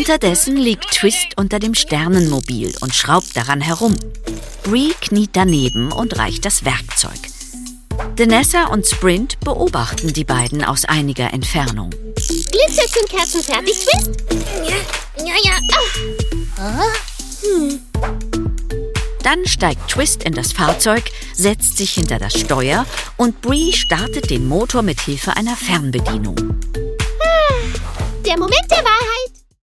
Unterdessen liegt Twist unter dem Sternenmobil und schraubt daran herum. Bree kniet daneben und reicht das Werkzeug. Danessa und Sprint beobachten die beiden aus einiger Entfernung. Glitzerkerzen fertig, Twist? Ja. Dann steigt Twist in das Fahrzeug, setzt sich hinter das Steuer und Bree startet den Motor mit Hilfe einer Fernbedienung. Der Moment der